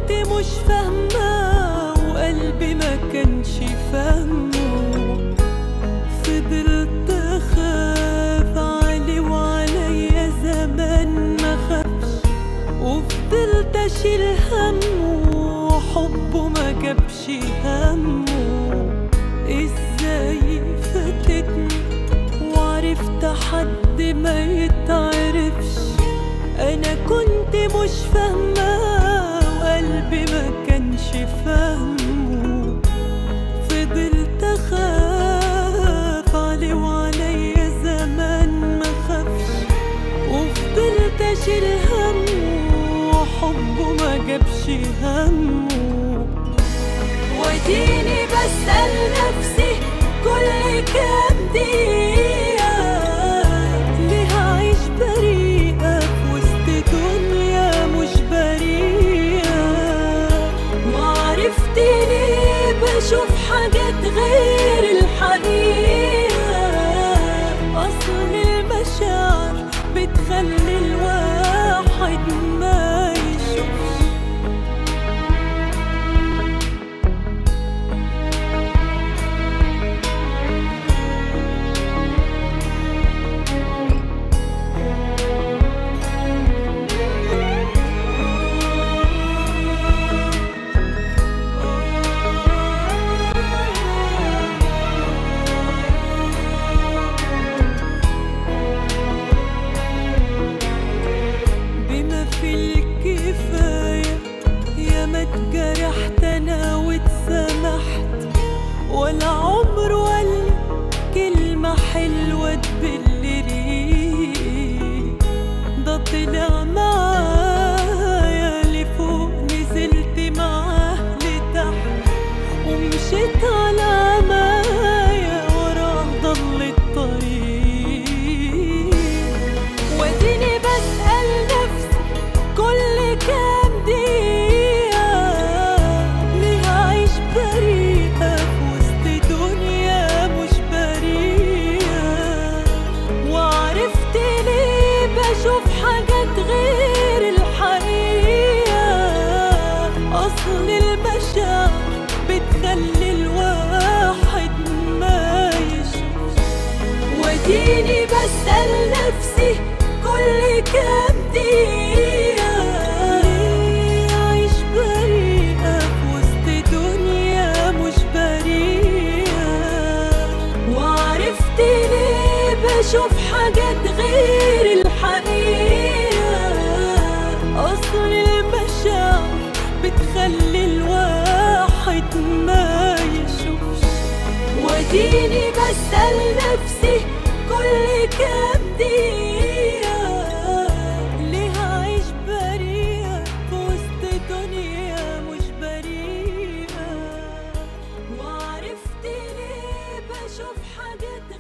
كنت مش فاهمة وقلبي ما كانش فاهمه، فضلت أخاف عليه وعليا زمان ما خافش، وفضلت أشيل همه وحبه ما جابش همه. ازاي فاتتني وعرفت حد ما يتعرفش، انا كنت مش فاهمة وقلبي ما كانش فاهمه، فضلت اخاف عليه وعليا زمان ما خافش، وفضلت اشيل همه وحبه ما جابش همه. واديني بسأل نفسي كل كام دقيقة، ليه هعيش بريئة في وسط دنيا مش بريئة؟ وعرفت ليه بشوف حاجات غير الحقيقة، أصل المشاعر بتخلي الواحد ما يشوفش. اتجرحت انا واتسامحت، ولا عمر ولا كلمة حلوة تبل ريقي، ده طلع معايا لفوق نزلت معاه لتحت، ومشيت على عمايا وراه ضل الطريق. واديني بسأل نفسي كل كام دقيقة، بشوف حاجات غير الحقيقة، أصل المشاعر بتخلي الواحد ما يشوفش. واديني بسأل نفسي كل كام دقيقة، ليه أعيش بريئة في وسط دنيا مش بريئة؟ وعرفت ليه بشوف حاجات غير الحقيقة، أصل المشاعر بتخلي الواحد ما يشوفش. واديني بسأل نفسي كل كام دقيقة، ليه هعيش بريئة في وسط دنيا مش بريئة؟ وعرفت ليه بشوف حاجات